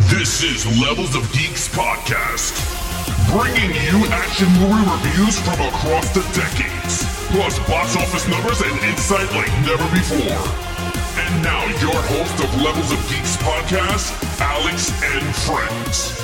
This is Levels of Geeks podcast, bringing you action movie reviews from across the decades, plus box office numbers and insight like never before. And now your host of Levels of Geeks podcast, Alex and Friends.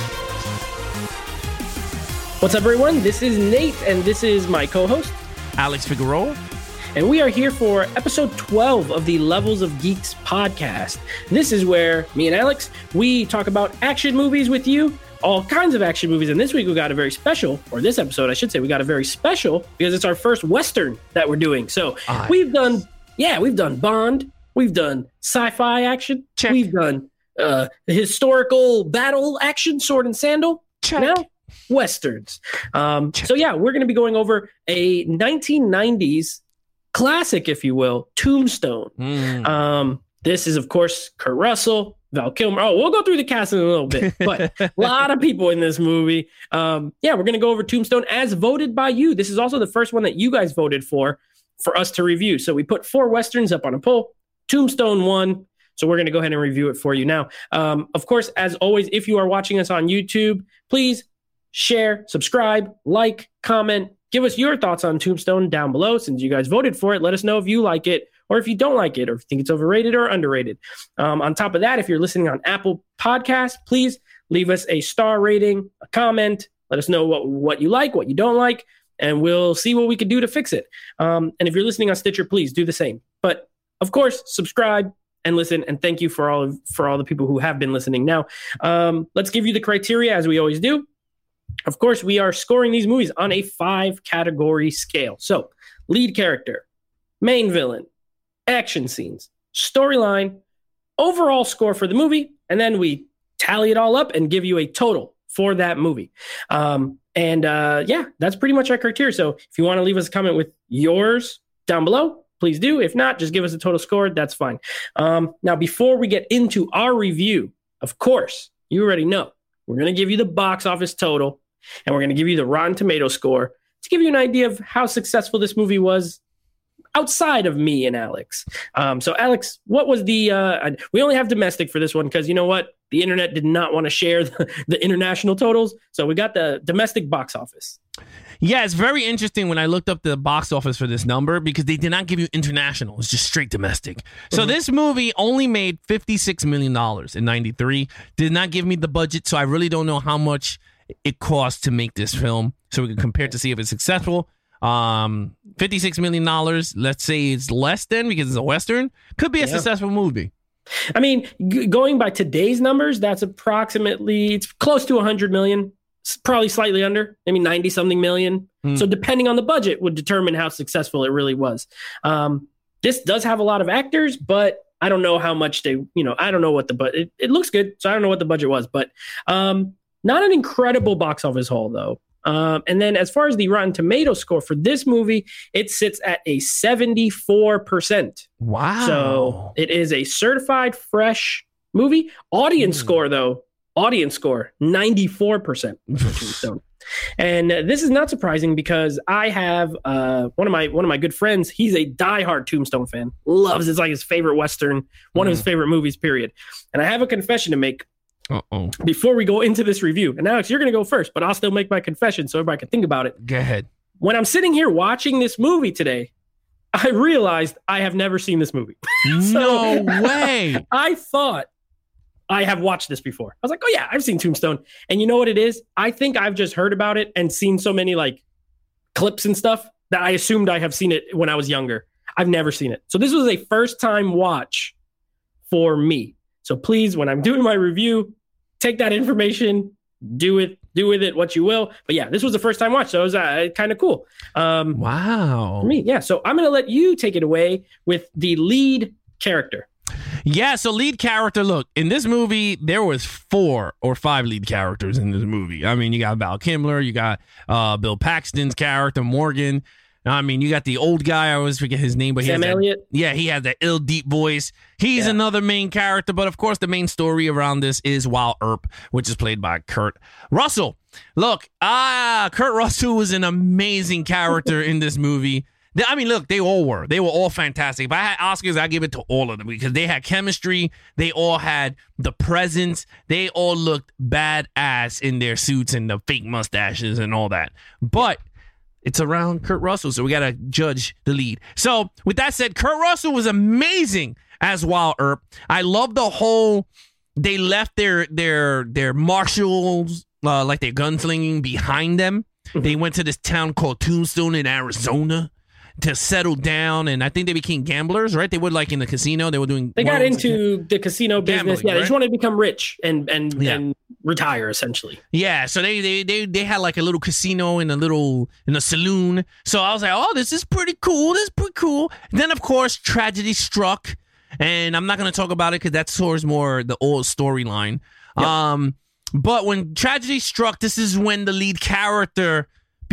What's up, everyone? This is Nate, and this is my co-host, Alex Figueroa. And we are here for episode 12 of the Levels of Geeks podcast. This is where me and Alex, we talk about action movies with you, all kinds of action movies. And this week we got a very special, or this episode, I should say, we got a very special because it's our first Western that we're doing. So we've done Bond, we've done sci-fi action, check. We've done historical battle action, sword and sandal. Check. Now, Westerns. So yeah, we're going to be going over a 1990s classic, if you will, Tombstone. This is, of course, Kurt Russell, Val Kilmer. Oh, we'll go through the cast in a little bit, but a lot of people in this movie. We're going to go over Tombstone as voted by you. This is also the first one that you guys voted for us to review. So we put 4 Westerns up on a poll. Tombstone won. So we're going to go ahead and review it for you now. Of course, as always, if you are watching us on YouTube, please share, subscribe, like, comment. Give us your thoughts on Tombstone down below. Since you guys voted for it, let us know if you like it or if you don't like it or if you think it's overrated or underrated. On top of that, if you're listening on Apple Podcasts, please leave us a star rating, a comment. Let us know what you like, what you don't like, and we'll see what we can do to fix it. And if you're listening on Stitcher, please do the same. But of course, subscribe and listen. And thank you for all the people who have been listening. Now, let's give you the criteria as we always do. Of course, we are scoring these movies on a 5-category scale. So, lead character, main villain, action scenes, storyline, overall score for the movie, and then we tally it all up and give you a total for that movie. That's pretty much our criteria. So, if you want to leave us a comment with yours down below, please do. If not, just give us a total score. That's fine. Now, before we get into our review, of course, you already know, we're going to give you the box office total, and we're going to give you the Rotten Tomatoes score to give you an idea of how successful this movie was outside of me and Alex. So, Alex, what was the... we only have domestic for this one because, you know what? The internet did not want to share the international totals, so we got the domestic box office. Yeah, it's very interesting when I looked up the box office for this number because they did not give you international. It's just straight domestic. So this movie only made $56 million in 93. Did not give me the budget, so I really don't know how much it cost to make this film. So we can compare to see if it's successful. $56 million, let's say it's less than because it's a Western. Could be a successful movie. I mean, going by today's numbers, that's approximately, it's close to 100 million. Probably slightly under, maybe 90 something million. So depending on the budget would determine how successful it really was. This does have a lot of actors, but I don't know how much I don't know what the budget, it looks good. So I don't know what the budget was, but not an incredible box office haul though. And then as far as the Rotten Tomatoes score for this movie, it sits at a 74%. Wow. So it is a certified fresh movie. Audience score though, 94%. And this is not surprising because I have one of my good friends. He's a diehard Tombstone fan. Loves it's like his favorite Western, one of his favorite movies, period. And I have a confession to make before we go into this review. And Alex, you're going to go first, but I'll still make my confession so everybody can think about it. Go ahead. When I'm sitting here watching this movie today, I realized I have never seen this movie. No way. I thought I have watched this before. I was like, oh yeah, I've seen Tombstone. And you know what it is? I think I've just heard about it and seen so many like clips and stuff that I assumed I have seen it when I was younger. I've never seen it. So this was a first time watch for me. So please, when I'm doing my review, take that information, do with it what you will. But yeah, this was the first time watch. So it was kind of cool. Wow. For me, yeah. So I'm going to let you take it away with the lead character. Yeah, so lead character, look, in this movie, there was 4 or 5 lead characters in this movie. I mean, you got Val Kilmer, you got Bill Paxton's character, Morgan. I mean, you got the old guy, I always forget his name, but Sam Elliott. Yeah, he has that ill deep voice. He's another main character, but of course, the main story around this is Wild Earp, which is played by Kurt Russell. Look, Kurt Russell was an amazing character in this movie. I mean, look, they all were. They were all fantastic. If I had Oscars, I'd give it to all of them because they had chemistry. They all had the presence. They all looked badass in their suits and the fake mustaches and all that. But it's around Kurt Russell, so we got to judge the lead. So with that said, Kurt Russell was amazing as Wild Earp. I love the whole, they left their marshals, like their gunslinging behind them. They went to this town called Tombstone in Arizona to settle down, and I think they became gamblers, right? They were like in the casino. They were doing. They got into the casino business. Gambling, yeah, they right? just wanted to become rich and retire essentially. Yeah, so they had like a little casino in a saloon. So I was like, oh, this is pretty cool. This is pretty cool. Then of course tragedy struck, and I'm not gonna talk about it because that's towards more the old storyline. Yep. But when tragedy struck, this is when the lead character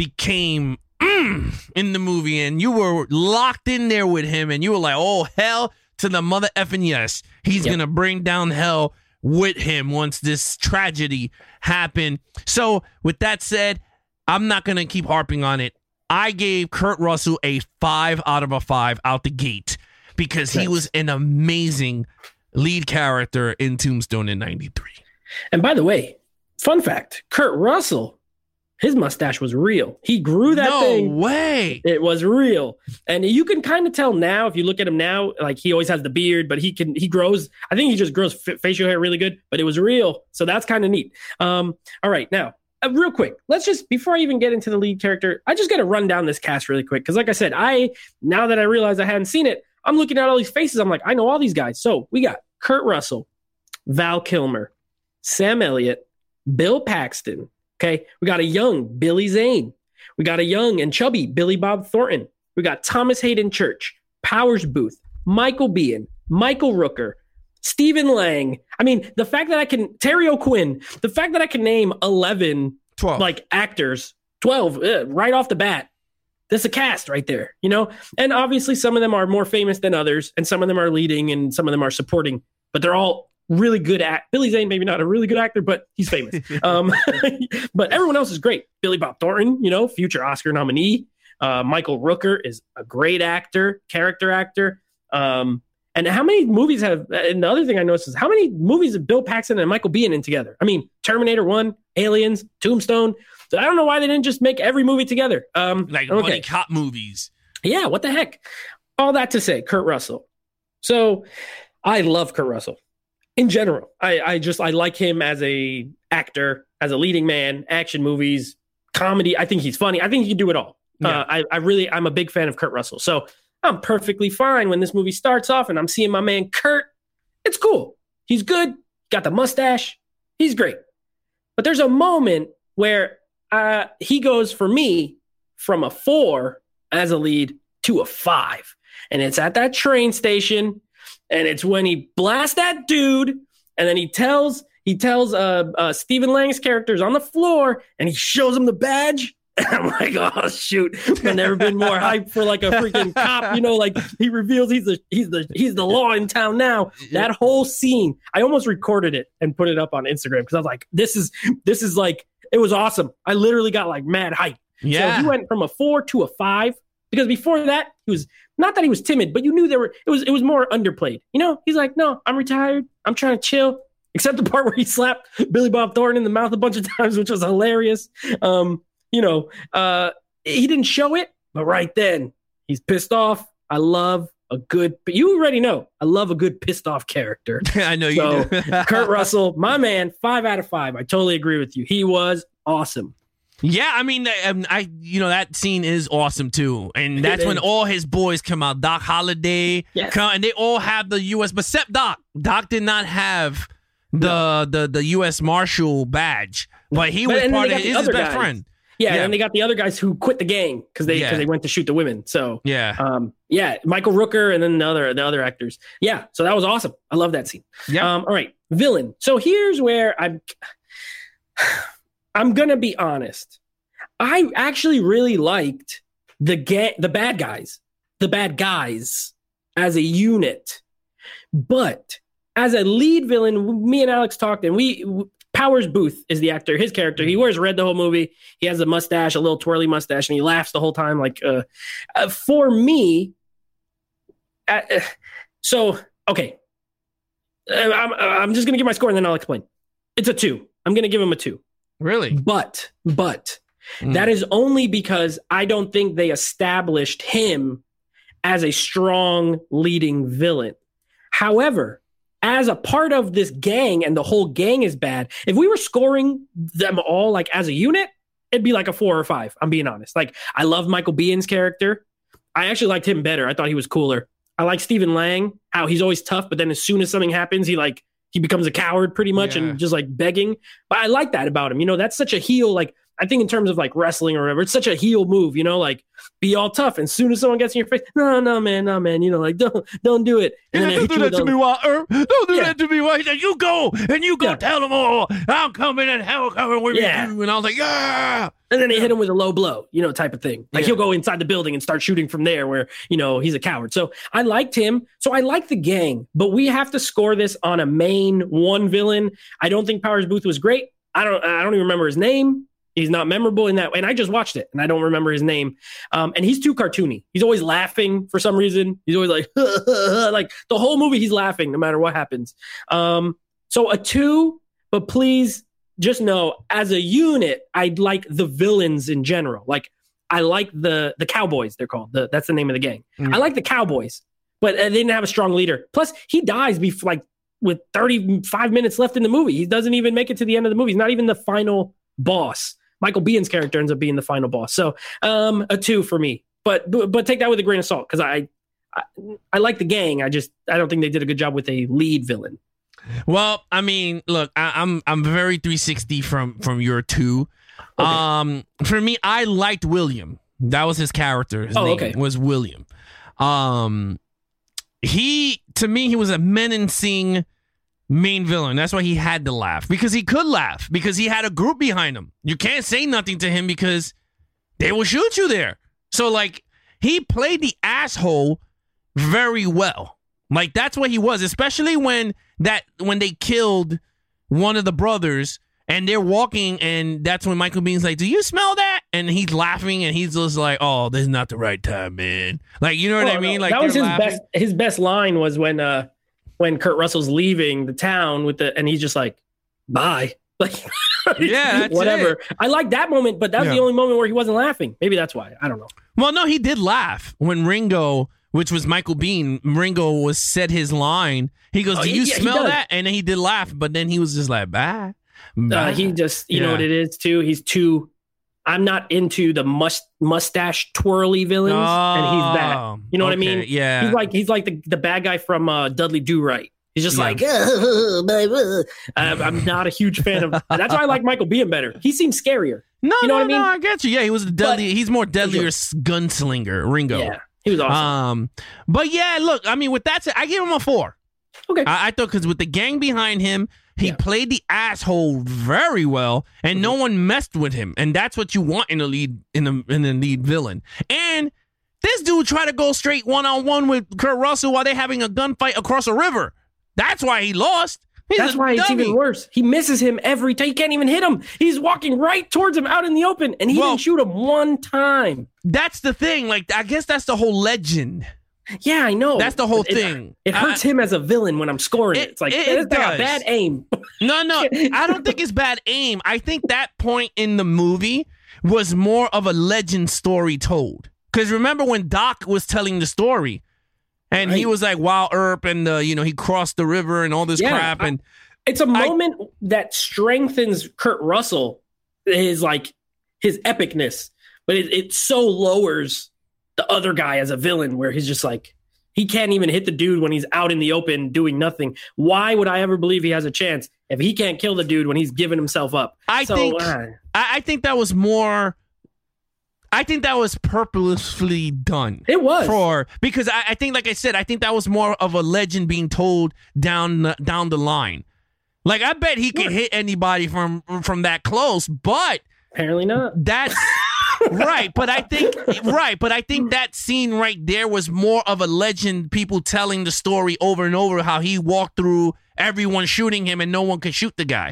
became in the movie, and you were locked in there with him, and you were like, oh, hell to the mother effing yes. He's going to bring down hell with him once this tragedy happened. So with that said, I'm not going to keep harping on it. I gave Kurt Russell a 5 out of 5 out the gate because he was an amazing lead character in Tombstone in 93. And by the way, fun fact, Kurt Russell, his mustache was real. He grew that thing. No way. It was real. And you can kind of tell now, if you look at him now, like he always has the beard, but he grows, I think he just grows facial hair really good, but it was real. So that's kind of neat. All right. Now, real quick, let's just, before I even get into the lead character, I just got to run down this cast really quick. Because like I said, now that I realized I hadn't seen it, I'm looking at all these faces. I'm like, I know all these guys. So we got Kurt Russell, Val Kilmer, Sam Elliott, Bill Paxton. Okay. We got a young Billy Zane. We got a young and chubby Billy Bob Thornton. We got Thomas Hayden Church, Powers Booth, Michael Biehn, Michael Rooker, Stephen Lang. I mean, the fact that Terry O'Quinn, the fact that I can name 12 like actors, 12 right off the bat. That's a cast right there, you know? And obviously some of them are more famous than others, and some of them are leading and some of them are supporting, but they're all really good Billy Zane, maybe not a really good actor, but he's famous. But everyone else is great. Billy Bob Thornton, you know, future Oscar nominee. Michael Rooker is a great actor, character actor. And how many movies and the other thing I noticed is how many movies have Bill Paxton and Michael Biehn in together? I mean, Terminator 1, Aliens, Tombstone. So I don't know why they didn't just make every movie together. Buddy cop movies. Yeah, what the heck? All that to say, Kurt Russell. So I love Kurt Russell. In general, I like him as a actor, as a leading man, action movies, comedy. I think he's funny. I think he can do it all. Yeah. I'm a big fan of Kurt Russell. So I'm perfectly fine when this movie starts off and I'm seeing my man Kurt. It's cool. He's good. Got the mustache. He's great. But there's a moment where he goes, for me, from a 4 as a lead to a 5. And it's at that train station. And it's when he blasts that dude, and then he tells Stephen Lang's characters on the floor, and he shows him the badge. And I'm like, oh shoot! I've never been more hyped for like a freaking cop. You know, like he reveals he's the law in town now. That whole scene, I almost recorded it and put it up on Instagram because I was like, this is like, it was awesome. I literally got like mad hype. Yeah, so he went from a 4 to a 5 because before that he was. Not that he was timid, but you knew it was more underplayed. You know, he's like, no, I'm retired. I'm trying to chill. Except the part where he slapped Billy Bob Thornton in the mouth a bunch of times, which was hilarious. He didn't show it, but right then he's pissed off. I love you already know, I love a good pissed off character. I know you do. Kurt Russell, my man, 5 out of 5. I totally agree with you. He was awesome. Yeah, I mean, that scene is awesome too, and that's when all his boys come out. Doc Holliday, and they all have the U.S. But except Doc. Doc did not have the U.S. Marshal badge, but he was part of his best friend. Yeah, and they got the other guys who quit the gang because they went to shoot the women. So Michael Rooker and then the other actors. Yeah, so that was awesome. I love that scene. Yeah. All right, villain. So here's where I'm gonna be honest. I actually really liked the bad guys as a unit, but as a lead villain, me and Alex talked, and Powers Booth is the actor. His character, he wears red the whole movie. He has a mustache, a little twirly mustache, and he laughs the whole time. Like, for me, okay. I'm just gonna give my score and then I'll explain. It's a 2. I'm gonna give him a 2. Really? But that is only because I don't think they established him as a strong leading villain. However, as a part of this gang, and the whole gang is bad, if we were scoring them all like as a unit, it'd be like a 4 or 5. I'm being honest. Like, I love Michael Bihn's character. I actually liked him better. I thought he was cooler. I like Stephen Lang, how he's always tough, but then as soon as something happens, he becomes a coward pretty much and just like begging. But I like that about him. You know, that's such a heel. Like, I think in terms of like wrestling or whatever, it's such a heel move, you know, like be all tough. And as soon as someone gets in your face, no, man, you know, like don't do it. And then don't do that to me, Walter. Don't do that to me. Why? You go tell them all. I'm coming and hell coming with you. And I was like, yeah. And then they hit him with a low blow, you know, type of thing. Like he'll go inside the building and start shooting from there where, you know, he's a coward. So I liked him. So I like the gang, but we have to score this on a main one villain. I don't think Powers Booth was great. I don't even remember his name. He's not memorable in that way. And I just watched it and I don't remember his name. And he's too cartoony. He's always laughing for some reason. He's always like, like the whole movie, he's laughing no matter what happens. So a 2, but please just know as a unit, I like the villains in general. Like I like the Cowboys, they're called. That's the name of the gang. I like the Cowboys, but they didn't have a strong leader. Plus he dies with 35 minutes left in the movie. He doesn't even make it to the end of the movie. He's not even the final boss. Michael Bihn's character ends up being the final boss. So a 2 for me, but take that with a grain of salt. Cause I like the gang. I don't think they did a good job with a lead villain. Well, I mean, look, I'm very 360 from your 2. Okay. For me, I liked William. That was his character. His name was William. To me, he was a menacing main villain. That's why he had to laugh, because he could laugh, because he had a group behind him. You can't say nothing to him because they will shoot you there. So like he played the asshole very well. Like that's what he was, especially when they killed one of the brothers and they're walking, and that's when Michael Bihn's like, "Do you smell that?" And he's laughing and he's just like, "Oh, this is not the right time, man." Like, you know what I mean? Like that was his best line was when Kurt Russell's leaving the town and he's just like, bye. Like, that's whatever. It. I like that moment, but that was the only moment where he wasn't laughing. Maybe that's why. I don't know. Well, no, he did laugh when Ringo, which was Michael Biehn, Ringo said his line. He goes, "Do you smell that?" And then he did laugh, but then he was just like, bye. He just, you know what it is too? He's too, I'm not into the mustache twirly villains, and he's that. You know what I mean? Yeah. He's like the bad guy from Dudley Do-Right. He's just like, I'm not a huge fan of. That's why I like Michael Biehn better. He seems scarier. No, you know what I mean? No, I get you. Yeah, he was he's more deadlier gunslinger, Ringo. Yeah, he was awesome. But yeah, look, I mean, with that said, I give him a 4. Okay. I thought because with the gang behind him, he played the asshole very well, and no one messed with him, and that's what you want in a lead in the lead villain. And this dude tried to go straight one-on-one with Kurt Russell while they're having a gunfight across a river. That's why he lost. That's why it's even worse. He misses him every time. He can't even hit him. He's walking right towards him out in the open, and he didn't shoot him one time. That's the thing. Like, I guess that's the whole legend. Yeah, I know. That's the whole thing. It hurts him as a villain when I'm scoring it. It's like, this guy got bad aim. No, I don't think it's bad aim. I think that point in the movie was more of a legend story told. Because remember when Doc was telling the story, and he was like, "Wow, Earp," and he crossed the river and all this crap. And it's a moment that strengthens Kurt Russell, his epicness, but it so lowers the other guy as a villain, where he's just like, he can't even hit the dude when he's out in the open doing nothing. Why would I ever believe he has a chance if he can't kill the dude when he's giving himself up? I think that was more. I think that was purposefully done. It was because I think, like I said, I think that was more of a legend being told down the line. Like, I bet he could hit anybody from that close, but apparently not. That's right. But I think that scene right there was more of a legend. People telling the story over and over how he walked through everyone shooting him and no one could shoot the guy.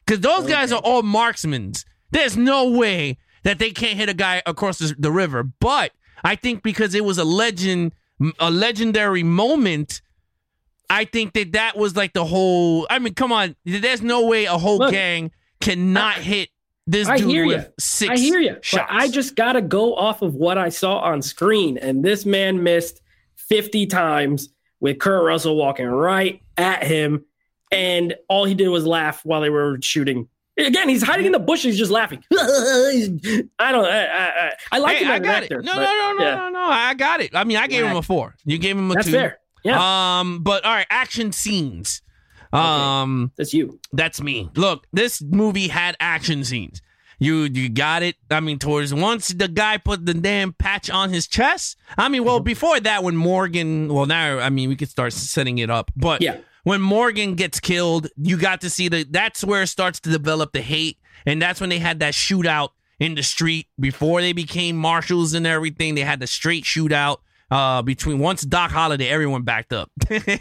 Because those guys are all marksmen. There's no way that they can't hit a guy across the river. But I think because it was a legendary moment, I think that was like the whole. I mean, come on. There's no way a whole gang cannot hit this dude with 6 I hear you. shots. But I just got to go off of what I saw on screen. And this man missed 50 times with Kurt Russell walking right at him. And all he did was laugh while they were shooting. Again, he's hiding in the bushes, just laughing. I like him as an actor. No. I got it. I mean, I gave him a 4. You gave him a 2. That's fair. Yeah. But all right, action scenes. That's you. That's me. Look, this movie had action scenes. You got it. I mean, towards once the guy put the damn patch on his chest. I mean, well, before that, when Morgan, well, now, I mean, we could start setting it up. But when Morgan gets killed, you got to see that's where it starts to develop the hate. And that's when they had that shootout in the street before they became marshals and everything. They had the straight shootout. Between once Doc Holliday, everyone backed up.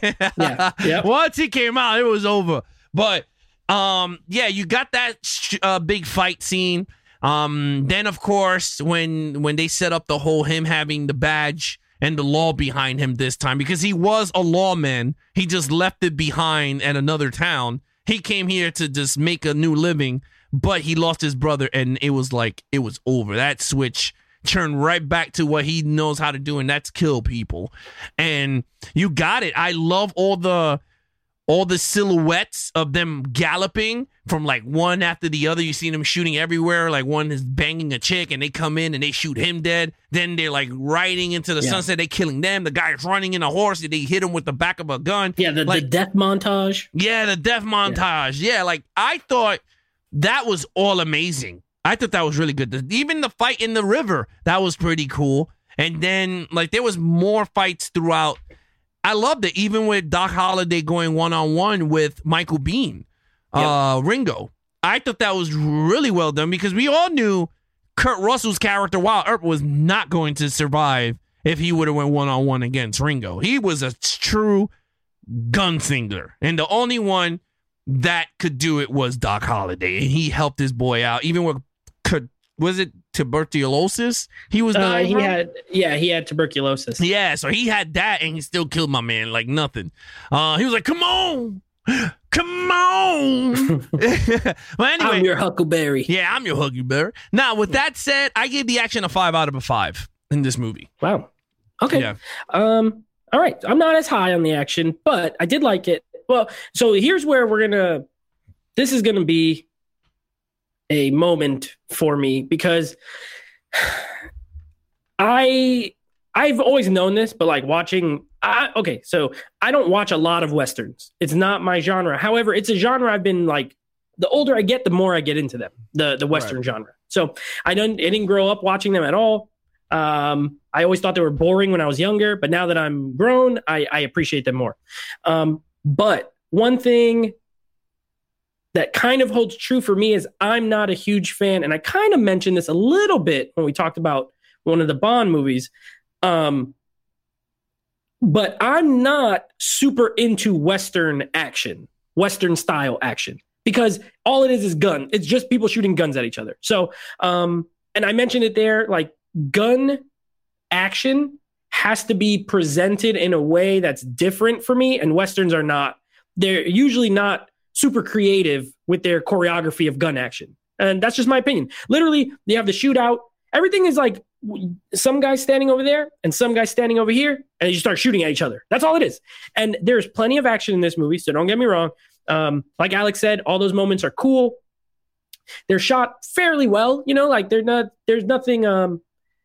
Once he came out, it was over. But you got that big fight scene. Then of course when they set up the whole him having the badge and the law behind him this time, because he was a lawman, he just left it behind at another town. He came here to just make a new living, but he lost his brother, and it was over. That switch turned right back to what he knows how to do, and that's kill people. And you got it. I love all the silhouettes of them galloping from like one after the other. You see them shooting everywhere. Like one is banging a chick and they come in and they shoot him dead. Then they're like riding into the sunset. They killing them. The guy is running in a horse. They hit him with the back of a gun. Yeah, the death montage. Yeah, the death montage. Yeah, like I thought that was all amazing. I thought that was really good. Even the fight in the river, that was pretty cool. And then like there was more fights throughout. I loved it, even with Doc Holliday going one-on-one with Michael Biehn, Ringo. I thought that was really well done because we all knew Kurt Russell's character, Wyatt Earp, was not going to survive if he would have went one-on-one against Ringo. He was a true gunslinger, and the only one that could do it was Doc Holliday, and he helped his boy out, even with was it tuberculosis? He was dying. He had tuberculosis. Yeah, so he had that, and he still killed my man like nothing. He was like, "Come on." Well, anyway, I'm your Huckleberry. Yeah, I'm your Huckleberry. Now, with that said, I gave the action a 5 out of a 5 in this movie. Wow. Okay. Yeah. All right. I'm not as high on the action, but I did like it. Well, so here's where this is gonna be a moment for me because I've always known this, but like watching, so I don't watch a lot of Westerns. It's not my genre. However, it's a genre I've been like, the older I get, the more I get into them, the Western genre. So I didn't grow up watching them at all. I always thought they were boring when I was younger, but now that I'm grown, I appreciate them more. But one thing that kind of holds true for me is I'm not a huge fan, and I kind of mentioned this a little bit when we talked about one of the Bond movies, but I'm not super into Western action, Western style action, because all it is gun. It's just people shooting guns at each other. So, and I mentioned it there, like gun action has to be presented in a way that's different for me, and Westerns are not. They're usually not super creative with their choreography of gun action. And that's just my opinion. Literally, they have the shootout. Everything is like some guy standing over there and some guy standing over here, and they just start shooting at each other. That's all it is. And there's plenty of action in this movie, so don't get me wrong. Like Alex said, all those moments are cool. They're shot fairly well, like there's nothing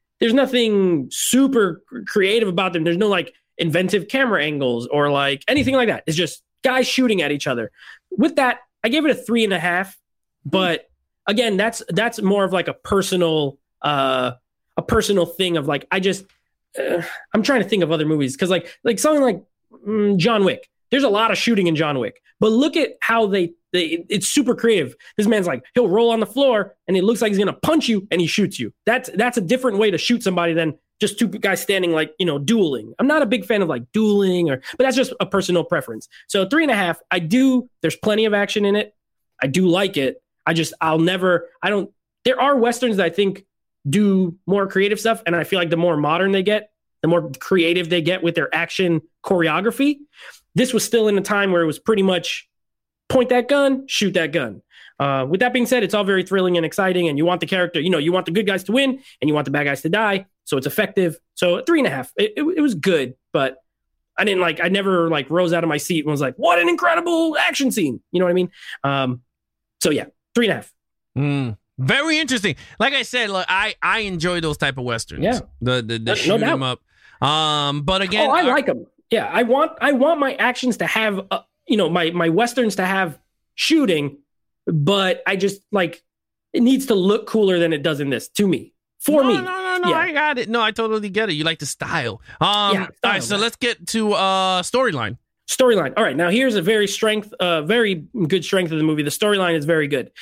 super creative about them. There's no like inventive camera angles or like anything like that. It's just guys shooting at each other. With that, I gave it a 3.5. But again, that's more of like a personal thing of like, I'm trying to think of other movies. Cause like something like John Wick, there's a lot of shooting in John Wick, but look at how it's super creative. This man's like, he'll roll on the floor and it looks like he's going to punch you and he shoots you. That's a different way to shoot somebody than just two guys standing like, dueling. I'm not a big fan of like dueling but that's just a personal preference. So 3.5, there's plenty of action in it. I do like it. There are Westerns that I think do more creative stuff. And I feel like the more modern they get, the more creative they get with their action choreography. This was still in a time where it was pretty much point that gun, shoot that gun. With that being said, it's all very thrilling and exciting, and you want the character, you want the good guys to win and you want the bad guys to die. So it's effective. So 3.5. It was good, but I never rose out of my seat and was like, what an incredible action scene. You know what I mean? So yeah, 3.5. Very interesting. Like I said, I enjoy those type of Westerns. Yeah. The shoot 'em up. But again, I like them. Yeah. I want my actions to have, my Westerns to have shooting, but I just it needs to look cooler than it does in this to me. For me. No, yeah. I got it. No, I totally get it. You like the style. All right, so let's get to storyline. Storyline. All right, now here's a very good strength of the movie. The storyline is very good.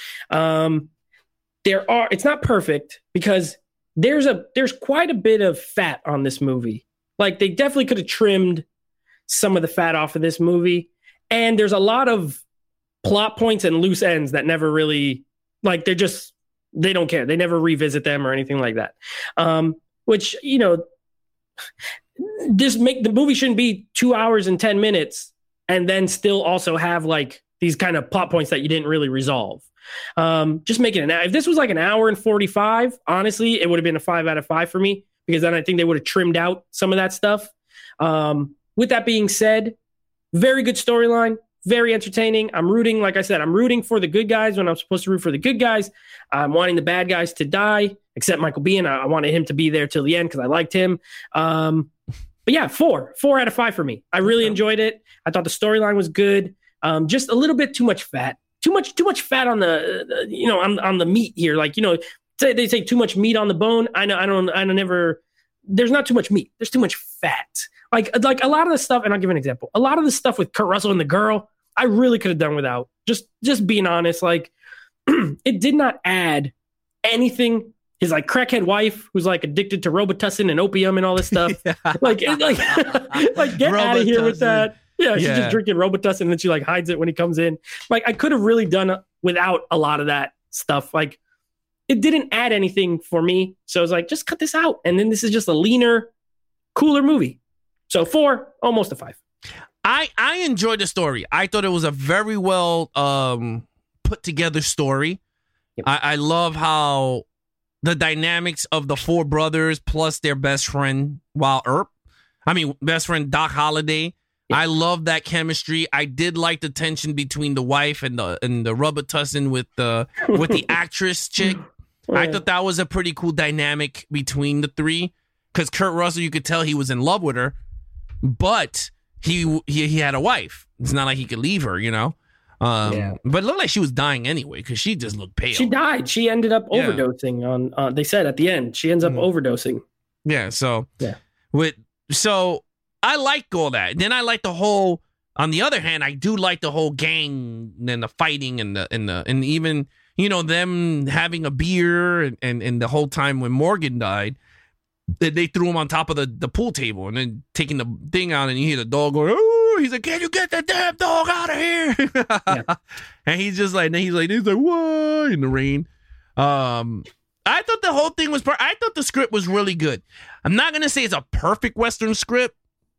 It's not perfect because there's quite a bit of fat on this movie. Like, they definitely could have trimmed some of the fat off of this movie, and there's a lot of plot points and loose ends that never really, they don't care. They never revisit them or anything like that. Which, the movie shouldn't be 2 hours and 10 minutes and then still also have these kind of plot points that you didn't really resolve. Just make it if this was an hour and 45, honestly, it would have been a 5 out of 5 for me, because then I think they would have trimmed out some of that stuff. With that being said, very good storyline. Very entertaining. I'm rooting for the good guys when I'm supposed to root for the good guys. I'm wanting the bad guys to die, except Michael Biehn. I wanted him to be there till the end because I liked him. But yeah, 4 out of 5 for me. I really enjoyed it. I thought the storyline was good. Just a little bit too much fat. Too much fat on the on the meat here. They say too much meat on the bone. I don't never. There's not too much meat. There's too much fat. Like a lot of the stuff, and I'll give an example. A lot of the stuff with Kurt Russell and the girl, I really could have done without. Just being honest, it did not add anything. His crackhead wife, who's addicted to Robitussin and opium and all this stuff. Yeah. Get out of here with that. Yeah, she's just drinking Robitussin and then she hides it when he comes in. I could have really done without a lot of that stuff. It didn't add anything for me. So I was just cut this out. And then this is just a leaner, cooler movie. So 4, almost a 5. I enjoyed the story. I thought it was a very well put together story. Yep. I love how the dynamics of the 4 brothers plus their best friend best friend Doc Holliday. Yep. I love that chemistry. I did like the tension between the wife and the Robitussin with the actress chick. Yeah. I thought that was a pretty cool dynamic between the 3, because Kurt Russell, you could tell he was in love with her, but he had a wife. It's not like he could leave her, But it looked like she was dying anyway, because she just looked pale. She died. She ended up overdosing on. They said at the end she ends up overdosing. Yeah. So So I like all that. Then I like the whole. On the other hand, I do like the whole gang and the fighting and even them having a beer and the whole time when Morgan died. They threw him on top of the pool table and then taking the thing out, and you hear the dog going, "Oh!" He's like, "Can you get that damn dog out of here?" Yeah. And he's like, "What?" in the rain. I thought the whole thing was. I thought the script was really good. I'm not gonna say it's a perfect Western script.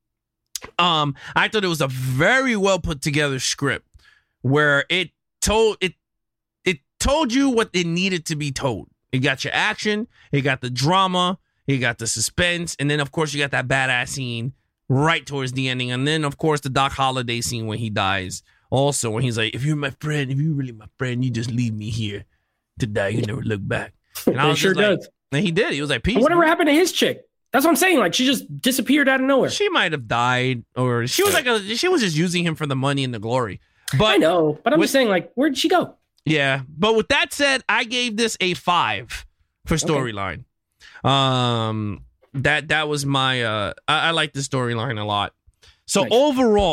I thought it was a very well put together script where it told you what it needed to be told. It got your action, it got the drama. You got the suspense, and then, of course, you got that badass scene right towards the ending. And then, of course, the Doc Holliday scene when he dies. Also, when he's like, if you're really my friend, you just leave me here to die. You never look back. And I was sure does. And he did. He was like, peace. Whatever happened to his chick? That's what I'm saying. She just disappeared out of nowhere. She might have died, or she was just using him for the money and the glory. But I know, but I'm just saying, where'd she go? Yeah. But with that said, I gave this a 5 for storyline. Okay. That was my I like the storyline a lot. So nice.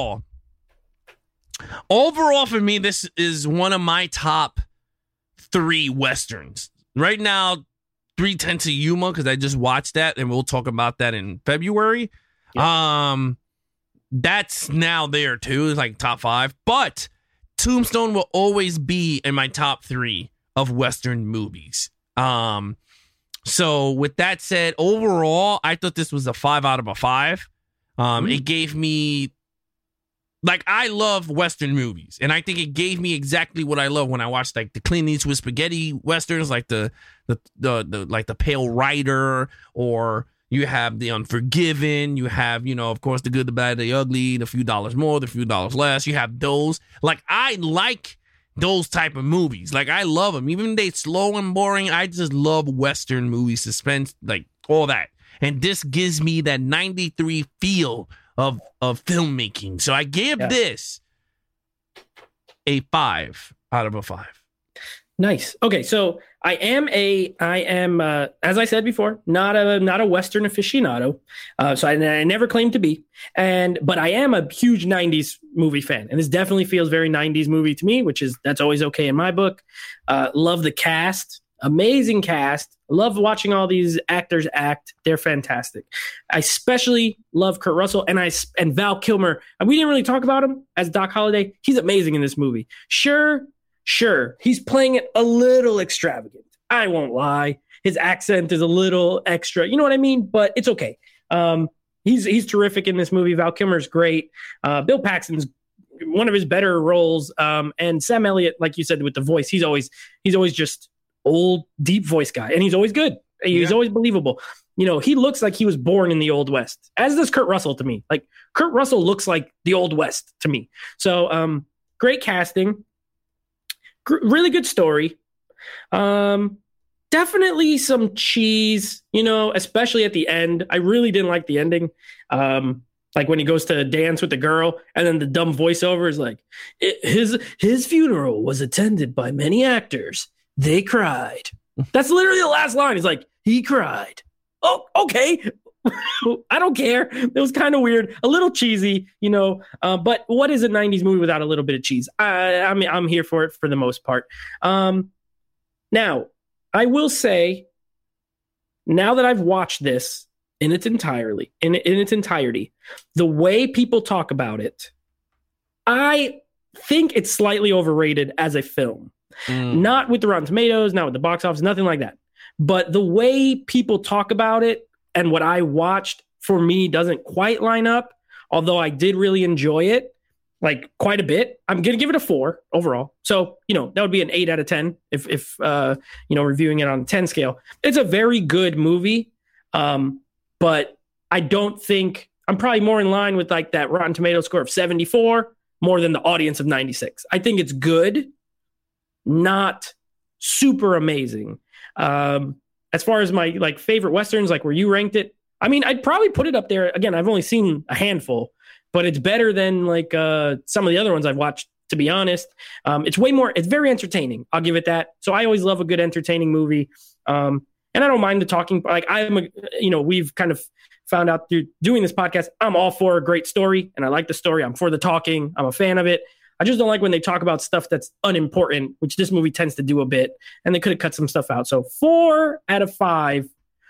Overall for me, this is one of my top 3 Westerns. Right now, 3:10 to Yuma, because I just watched that, and we'll talk about that in February. Yeah. That's now there too. It's top 5. But Tombstone will always be in my top 3 of Western movies. So with that said, overall, I thought this was a 5 out of a 5. It gave me, like, I love Western movies, and I think it gave me exactly what I love when I watched like the Clint Eastwood spaghetti westerns, like the Pale Rider, or you have the Unforgiven, you have, you know, of course, The Good, the Bad, the Ugly, The Few Dollars More, The Few Dollars Less. You have those. Like, I like those type of movies. Like, I love them. Even if they slow and boring, I just love Western movies, suspense, like all that. And this gives me that 93 feel of filmmaking. So I give this a 5 out of a 5. Nice. Okay, so I am as I said before, not a Western aficionado. So I never claimed to be, but I am a huge 90s movie fan, and this definitely feels very 90s movie to me, that's always okay in my book. Love the cast, amazing cast. Love watching all these actors act. They're fantastic. I especially love Kurt Russell and Val Kilmer. And we didn't really talk about him as Doc Holliday. He's amazing in this movie. Sure, he's playing it a little extravagant. I won't lie. His accent is a little extra. You know what I mean? But it's okay. He's terrific in this movie. Val Kilmer's great. Bill Paxton's one of his better roles. And Sam Elliott, like you said, with the voice, he's always just old, deep voice guy. And he's always good. He's always believable. You know, he looks like he was born in the Old West, as does Kurt Russell to me. Like, Kurt Russell looks like the Old West to me. So great casting. Really good story. Definitely some cheese, you know, especially at the end. I really didn't like the ending. Like when he goes to dance with the girl and then the dumb voiceover is like, his funeral was attended by many actors. They cried. That's literally the last line. He's like, he cried. Oh, okay. I don't care. It was kind of weird, a little cheesy, you know. But what is a 90s movie without a little bit of cheese? I'm here for it for the most part. Now, I will say, now that I've watched this in its entirety, the way people talk about it, I think it's slightly overrated as a film. Not with the Rotten Tomatoes, not with the box office, nothing like that. But the way people talk about it and what I watched, for me, doesn't quite line up, although I did really enjoy it, like, quite a bit. I'm going to give it a 4 overall. So, you know, that would be an 8 out of 10 if you know, reviewing it on a 10 scale. It's a very good movie, but I don't think, I'm probably more in line with, like, that Rotten Tomatoes score of 74 more than the audience of 96. I think it's good, not super amazing. As far as my, like, favorite Westerns, like where you ranked it, I mean, I'd probably put it up there. Again, I've only seen a handful, but it's better than, like, some of the other ones I've watched, to be honest. It's very entertaining. I'll give it that. So I always love a good entertaining movie. And I don't mind the talking. Like, we've kind of found out through doing this podcast, I'm all for a great story, and I like the story. I'm for the talking. I'm a fan of it. I just don't like when they talk about stuff that's unimportant, which this movie tends to do a bit, and they could have cut some stuff out. So 4 out of 5.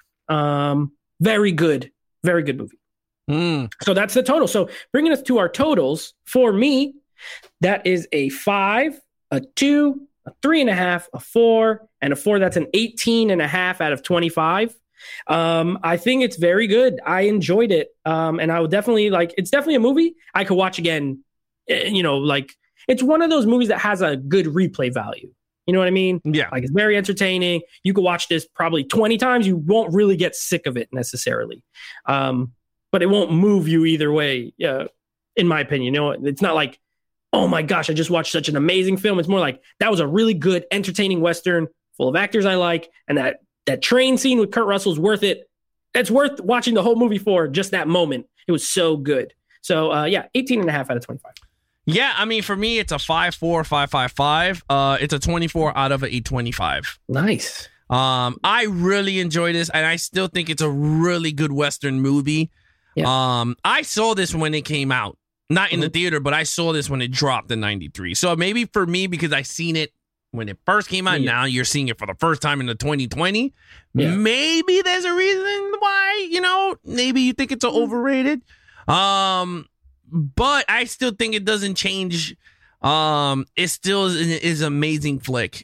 Very good movie. So that's the total. So bringing us to our totals, for me, that is a 5, a 2, a 3.5, a 4, and a 4. That's an 18.5 out of 25. I think it's very good. I enjoyed it. And I would definitely, it's definitely a movie I could watch again. You know, like, it's one of those movies that has a good replay value. You know what I mean? Yeah. Like, it's very entertaining. You could watch this probably 20 times. You won't really get sick of it necessarily. But it won't move you either way. In my opinion, you know, it's not like, oh my gosh, I just watched such an amazing film. It's more like, that was a really good, entertaining Western full of actors I like. And that train scene with Kurt Russell's worth it. It's worth watching the whole movie for just that moment. It was so good. So 18.5 out of 25. Yeah, I mean, for me, it's a 5.4, 5.55. It's a 24 out of a 25. Nice. I really enjoy this, and I still think it's a really good Western movie. Yeah. I saw this when it came out, not in the theater, but I saw this when it dropped in 93. So maybe for me, because I seen it when it first came out, now you're seeing it for the first time in the 2020. Yeah. Maybe there's a reason why, you know, maybe you think it's overrated. But I still think it doesn't change it still is an amazing flick.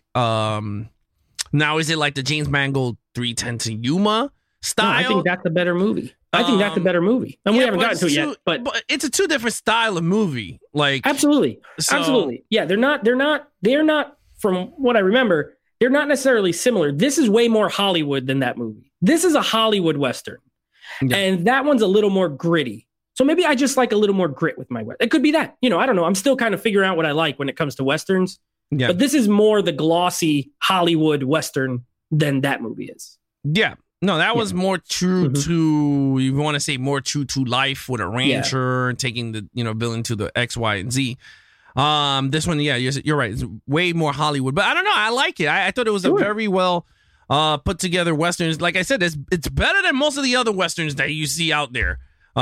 Now, is it like the James Mangold 3:10 to Yuma style? No, I think that's a better movie. And we haven't gotten to it yet, but it's a two different style of movie. Like absolutely. Yeah, they're not from what I remember, they're not necessarily similar. This is way more Hollywood than that movie. This is a Hollywood Western. Yeah. And that one's a little more gritty. So maybe I just like a little more grit with my Western. It could be that. I don't know. I'm still kind of figuring out what I like when it comes to Westerns. Yeah. But this is more the glossy Hollywood Western than that movie is. Yeah. No, that was more true to, you want to say more true to life with a rancher and taking the, villain to the X, Y, and Z. This one, yeah, you're right. It's way more Hollywood, but I don't know. I like it. I thought it was a very well put together Westerns. Like I said, it's better than most of the other Westerns that you see out there.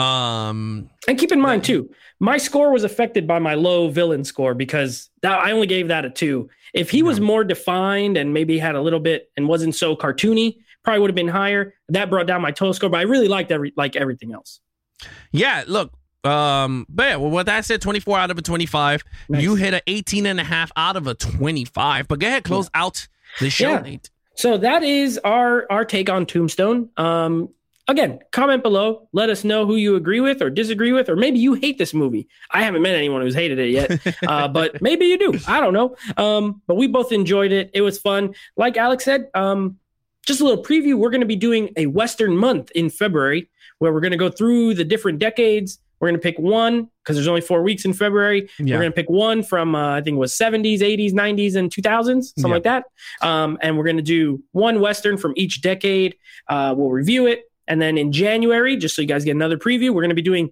And keep in mind too, my score was affected by my low villain score because I only gave that a 2. If he was more defined and maybe had a little bit and wasn't so cartoony, probably would have been higher. That brought down my total score, but I really liked everything else. Yeah, look. But yeah, well, with that said, 24 out of a 25. Nice. You hit an 18.5 out of a 25. But go ahead, close out the show, Nate. So that is our take on Tombstone. Again, comment below. Let us know who you agree with or disagree with, or maybe you hate this movie. I haven't met anyone who's hated it yet, but maybe you do. I don't know. But we both enjoyed it. It was fun. Like Alex said, just a little preview. We're going to be doing a Western month in February where we're going to go through the different decades. We're going to pick one because there's only 4 weeks in February. Yeah. We're going to pick one from, I think it was 70s, 80s, 90s, and 2000s, something like that. And we're going to do one Western from each decade. We'll review it. And then in January, just so you guys get another preview, we're going to be doing,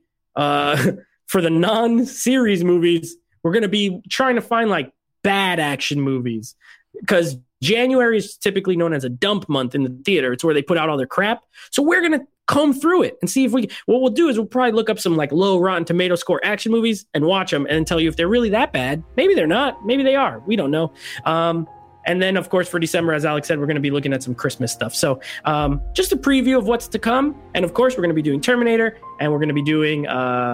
for the non-series movies, we're going to be trying to find like bad action movies because January is typically known as a dump month in the theater. It's where they put out all their crap. So we're going to comb through it and see if what we'll do is we'll probably look up some like low Rotten Tomato score action movies and watch them and tell you if they're really that bad. Maybe they're not. Maybe they are. We don't know. And then, of course, for December, as Alex said, we're going to be looking at some Christmas stuff. So just a preview of what's to come. And, of course, we're going to be doing Terminator, and we're going to be doing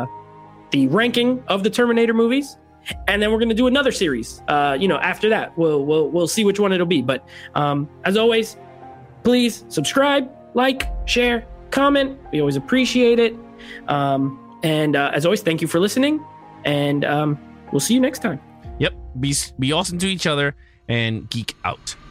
the ranking of the Terminator movies. And then we're going to do another series. After that, we'll see which one it'll be. But as always, please subscribe, like, share, comment. We always appreciate it. And as always, thank you for listening. And we'll see you next time. Yep. Be awesome to each other and geek out.